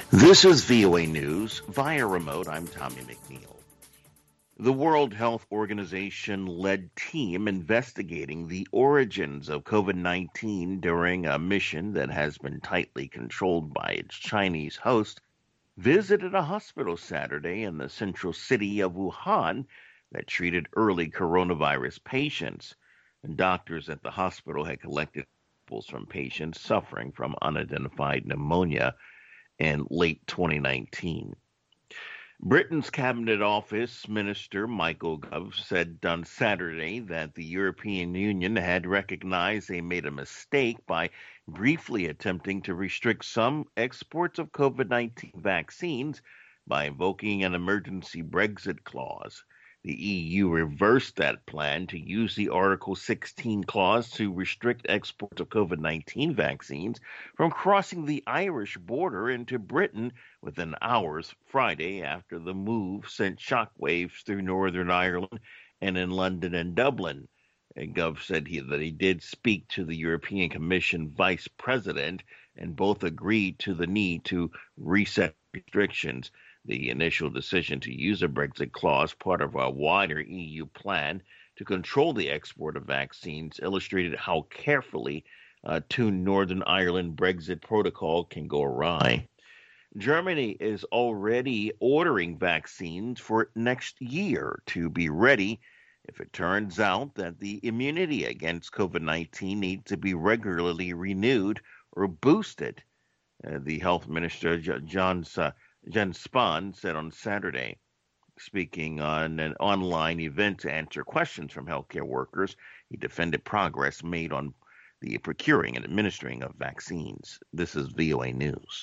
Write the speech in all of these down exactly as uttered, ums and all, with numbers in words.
This is V O A News. Via remote, I'm Tommy McNeil. The World Health Organization led team investigating the origins of COVID nineteen during a mission that has been tightly controlled by its Chinese host visited a hospital Saturday in the central city of Wuhan that treated early coronavirus patients. And doctors at the hospital had collected samples from patients suffering from unidentified pneumonia in late twenty nineteen. Britain's Cabinet Office Minister Michael Gove said on Saturday that the European Union had recognized they made a mistake by briefly attempting to restrict some exports of COVID nineteen vaccines by invoking an emergency Brexit clause. The E U reversed that plan to use the Article sixteen clause to restrict exports of COVID nineteen vaccines from crossing the Irish border into Britain within hours Friday after the move sent shockwaves through Northern Ireland and in London and Dublin. And Gove said he, that he did speak to the European Commission vice president, and both agreed to the need to reset restrictions. The initial decision to use a Brexit clause, part of a wider E U plan to control the export of vaccines, illustrated how carefully a tuned Northern Ireland Brexit protocol can go awry. Germany is already ordering vaccines for next year to be ready if it turns out that the immunity against COVID nineteen needs to be regularly renewed or boosted. Uh, the health minister, John uh, Jens Spahn, said on Saturday, speaking on an online event to answer questions from healthcare workers. He defended progress made on the procuring and administering of vaccines. This is V O A News.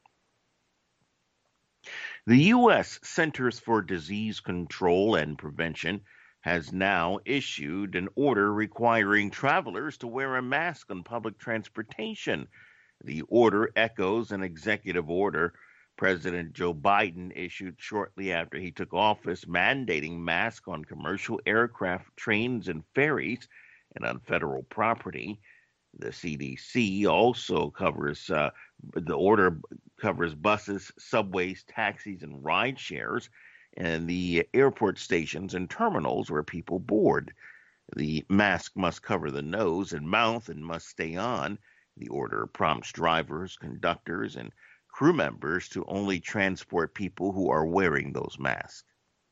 The U S Centers for Disease Control and Prevention has now issued an order requiring travelers to wear a mask on public transportation. The order echoes an executive order President Joe Biden issued shortly after he took office, mandating masks on commercial aircraft, trains, and ferries, and on federal property. The C D C also covers, uh, the order covers buses, subways, taxis, and ride shares, and the airport stations and terminals where people board. The mask must cover the nose and mouth and must stay on. The order prompts drivers, conductors, and crew members to only transport people who are wearing those masks.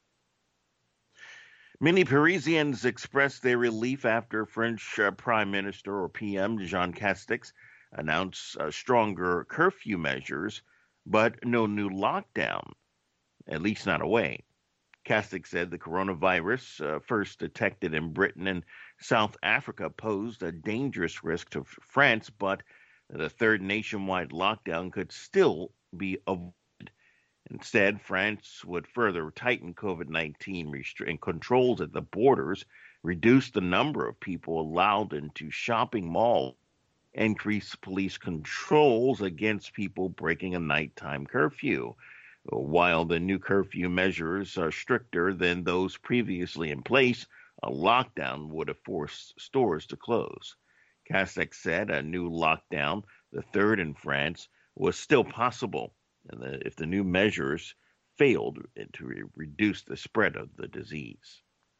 Many Parisians expressed their relief after French uh, Prime Minister or P M Jean Castex announced uh, stronger curfew measures, but no new lockdown, at least not away. Castex said the coronavirus, uh, first detected in Britain and South Africa, posed a dangerous risk to France, but that a third nationwide lockdown could still be avoided. Instead, France would further tighten COVID nineteen restri- controls at the borders, reduce the number of people allowed into shopping malls, increase police controls against people breaking a nighttime curfew. While the new curfew measures are stricter than those previously in place, a lockdown would have forced stores to close. Castex said a new lockdown, the third in France, was still possible and that if the new measures failed to re- reduce the spread of the disease.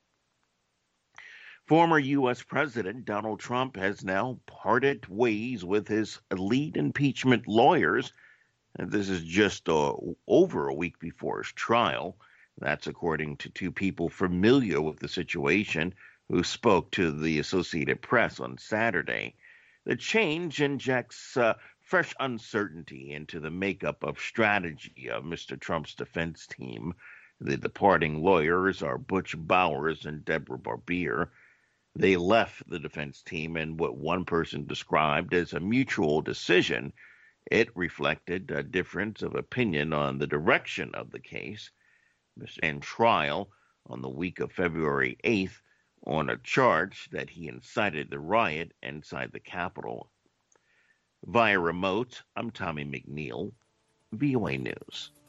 Former U S President Donald Trump has now parted ways with his lead impeachment lawyers. And this is just uh, over a week before his trial. That's according to two people familiar with the situation who spoke to the Associated Press on Saturday. The change injects uh, fresh uncertainty into the makeup of strategy of Mister Trump's defense team. The departing lawyers are Butch Bowers and Deborah Barbier. They left the defense team in what one person described as a mutual decision. It reflected a difference of opinion on the direction of the case. Mister And trial on the week of February eighth on a charge that he incited the riot inside the Capitol. Via remote, I'm Tommy McNeil, V O A News.